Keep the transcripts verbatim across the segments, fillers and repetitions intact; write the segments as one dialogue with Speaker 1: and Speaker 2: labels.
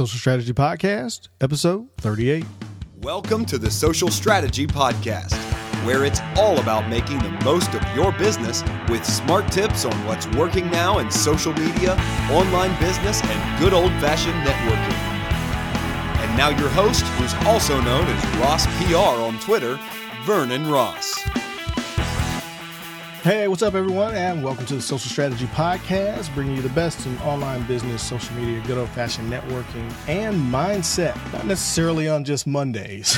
Speaker 1: Social Strategy Podcast, episode thirty-eight.
Speaker 2: Welcome to the Social Strategy Podcast, where it's all about making the most of your business with smart tips on what's working now in social media, online business, and good old-fashioned networking. And now your host, who's also known as Ross P R on Twitter, Vernon Ross.
Speaker 1: Hey, what's up, everyone, and welcome to the Social Strategy Podcast, bringing you the best in online business, social media, good old-fashioned networking, and mindset. Not necessarily on just Mondays.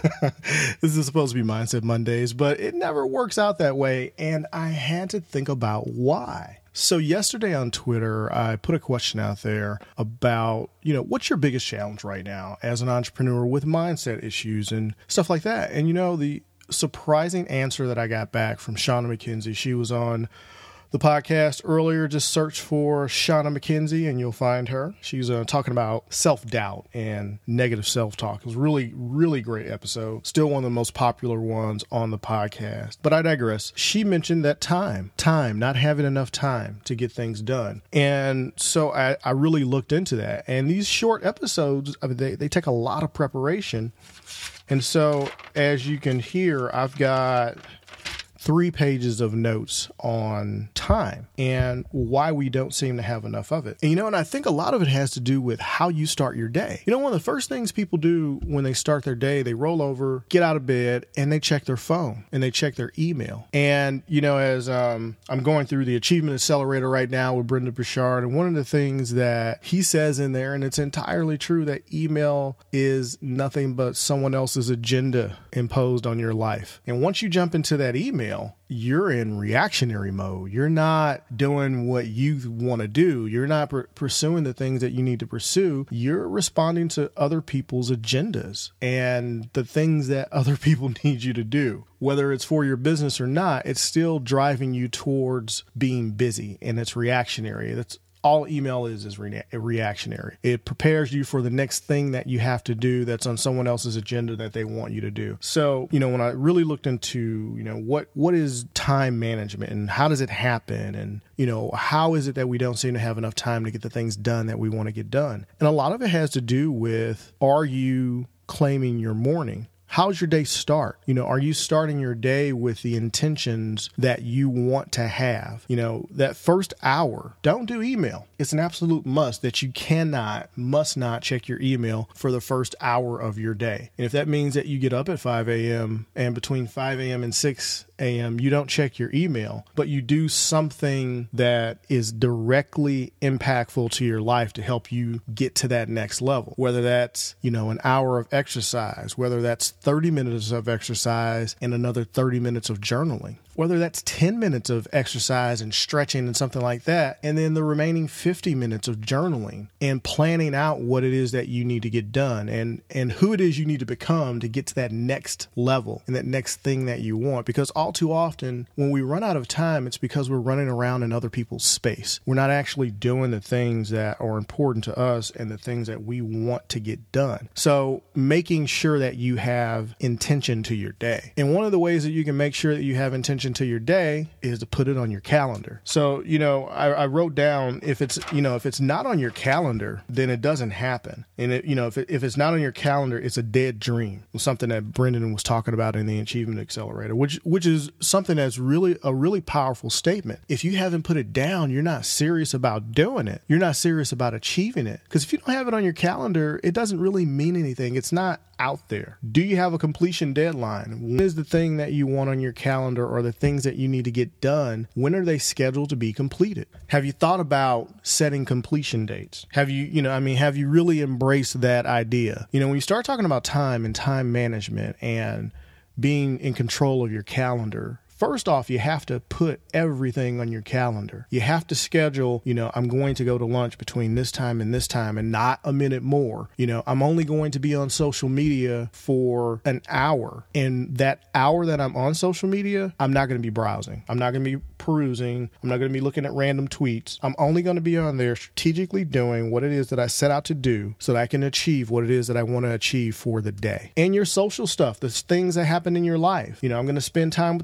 Speaker 1: This is supposed to be Mindset Mondays, but it never works out that way, and I had to think about why. So yesterday on Twitter, I put a question out there about, you know, what's your biggest challenge right now as an entrepreneur with mindset issues and stuff like that? And, you know, the surprising answer that I got back from Shauna McKenzie. She was on the podcast earlier. Just search for Shauna McKenzie and you'll find her. She's uh, talking about self-doubt and negative self-talk. It was really, really great episode. Still one of the most popular ones on the podcast. But I digress. She mentioned that time, time, not having enough time to get things done. And so I, I really looked into that. And these short episodes, I mean, they, they take a lot of preparation. And so, as you can hear, I've got three pages of notes on time and why we don't seem to have enough of it. And, you know, and I think a lot of it has to do with how you start your day. You know, one of the first things people do when they start their day, they roll over, get out of bed, and they check their phone and they check their email. And, you know, as um, I'm going through the Achievement Accelerator right now with Brendan Burchard, and one of the things that he says in there, and it's entirely true, that email is nothing but someone else's agenda imposed on your life. And once you jump into that email, you're in reactionary mode. You're not doing what you want to do. You're not pr- pursuing the things that you need to pursue. You're responding to other people's agendas and the things that other people need you to do. Whether it's for your business or not, it's still driving you towards being busy, and it's reactionary. That's all email is, is re- reactionary. It prepares you for the next thing that you have to do that's on someone else's agenda that they want you to do. So, you know, when I really looked into, you know, what, what is time management and how does it happen? And, you know, how is it that we don't seem to have enough time to get the things done that we want to get done? And a lot of it has to do with, are you claiming your morning? How's your day start? You know, are you starting your day with the intentions that you want to have? You know, that first hour, don't do email. It's an absolute must that you cannot, must not check your email for the first hour of your day. And if that means that you get up at five a.m. and between five a.m. and six a.m., you don't check your email, but you do something that is directly impactful to your life to help you get to that next level, whether that's, you know, an hour of exercise, whether that's thirty minutes of exercise and another thirty minutes of journaling, whether that's ten minutes of exercise and stretching and something like that, and then the remaining fifty minutes of journaling and planning out what it is that you need to get done and, and who it is you need to become to get to that next level and that next thing that you want. Because all too often, when we run out of time, it's because we're running around in other people's space. We're not actually doing the things that are important to us and the things that we want to get done. So making sure that you have intention to your day. And one of the ways that you can make sure that you have intention to your day is to put it on your calendar. So, you know, I, I wrote down, if it's, you know, if it's not on your calendar, then it doesn't happen. And it, you know, if it, if it's not on your calendar, it's a dead dream. Something that Brendan was talking about in the Achievement Accelerator, which, which is something that's really a really powerful statement. If you haven't put it down, you're not serious about doing it. You're not serious about achieving it. Because if you don't have it on your calendar, it doesn't really mean anything. It's not out there. Do you have a completion deadline? When is the thing that you want on your calendar or the things that you need to get done? When are they scheduled to be completed? Have you thought about setting completion dates? Have you, you know, I mean, have you really embraced that idea? You know, when you start talking about time and time management and being in control of your calendar, first off, you have to put everything on your calendar. You have to schedule, you know, I'm going to go to lunch between this time and this time and not a minute more. You know, I'm only going to be on social media for an hour. And that hour that I'm on social media, I'm not going to be browsing. I'm not going to be perusing. I'm not going to be looking at random tweets. I'm only going to be on there strategically doing what it is that I set out to do so that I can achieve what it is that I want to achieve for the day. And your social stuff, the things that happen in your life. You know, I'm going to spend time with the family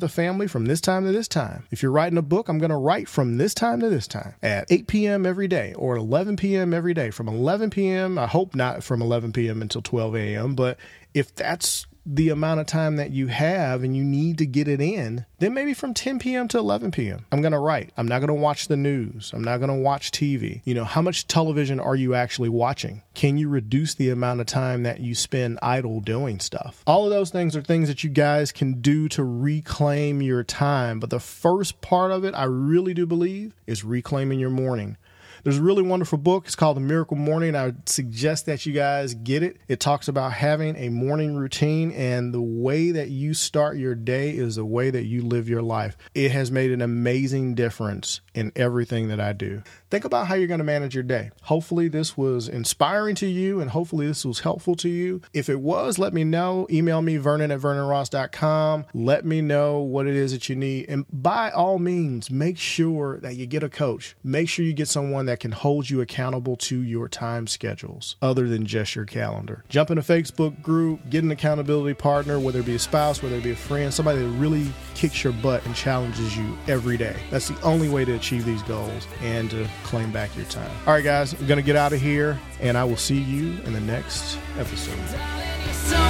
Speaker 1: family from this time to this time. If you're writing a book, I'm going to write from this time to this time at eight p.m. every day or eleven p.m. every day. From eleven p.m., I hope not from eleven p.m. until twelve a.m., but if that's the amount of time that you have and you need to get it in, then maybe from ten p.m. to eleven p.m. I'm going to write. I'm not going to watch the news. I'm not going to watch T V. You know, how much television are you actually watching? Can you reduce the amount of time that you spend idle doing stuff? All of those things are things that you guys can do to reclaim your time. But the first part of it, I really do believe, is reclaiming your morning. There's a really wonderful book. It's called The Miracle Morning. I would suggest that you guys get it. It talks about having a morning routine, and the way that you start your day is the way that you live your life. It has made an amazing difference in everything that I do. Think about how you're going to manage your day. Hopefully this was inspiring to you, and hopefully this was helpful to you. If it was, let me know. Email me, Vernon at vernon ross dot com. Let me know what it is that you need. And by all means, make sure that you get a coach. Make sure you get someone that can hold you accountable to your time schedules other than just your calendar. Jump in a Facebook group, get an accountability partner, whether it be a spouse, whether it be a friend, somebody that really kicks your butt and challenges you every day. That's the only way to achieve these goals and to claim back your time. All right, guys, I'm going to get out of here, and I will see you in the next episode.